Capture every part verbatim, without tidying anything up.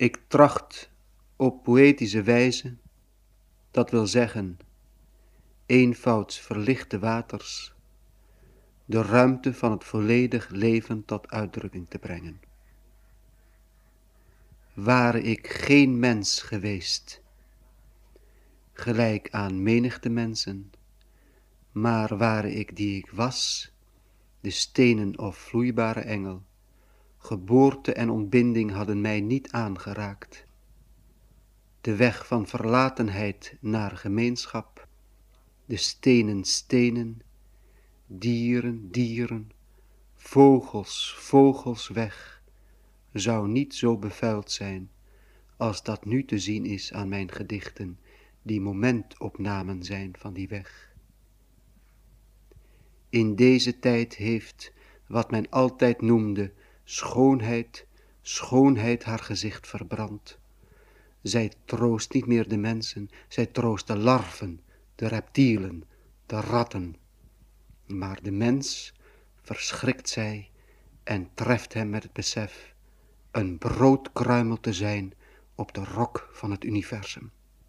Ik tracht op poëtische wijze, dat wil zeggen, eenvouds verlichte waters, de ruimte van het volledig leven tot uitdrukking te brengen. Ware ik geen mens geweest, gelijk aan menigte mensen, maar ware ik die ik was, de stenen of vloeibare engel, geboorte en ontbinding hadden mij niet aangeraakt. De weg van verlatenheid naar gemeenschap, de stenen stenen, dieren dieren, vogels vogels weg, zou niet zo bevuild zijn, als dat nu te zien is aan mijn gedichten, die momentopnamen zijn van die weg. In deze tijd heeft, wat men altijd noemde, schoonheid, schoonheid haar gezicht verbrand. Zij troost niet meer de mensen, zij troost de larven, de reptielen, de ratten. Maar de mens verschrikt zij en treft hem met het besef een broodkruimel te zijn op de rok van het universum.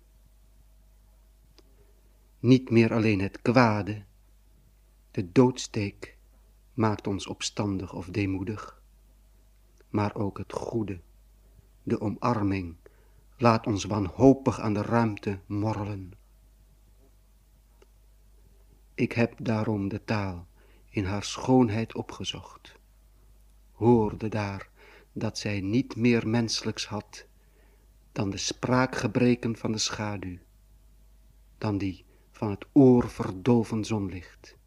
Niet meer alleen het kwade, de doodsteek maakt ons opstandig of deemoedig, maar ook het goede, de omarming, laat ons wanhopig aan de ruimte morrelen. Ik heb daarom de taal in haar schoonheid opgezocht, hoorde daar dat zij niet meer menselijks had dan de spraakgebreken van de schaduw, dan die van het oorverdovend zonlicht.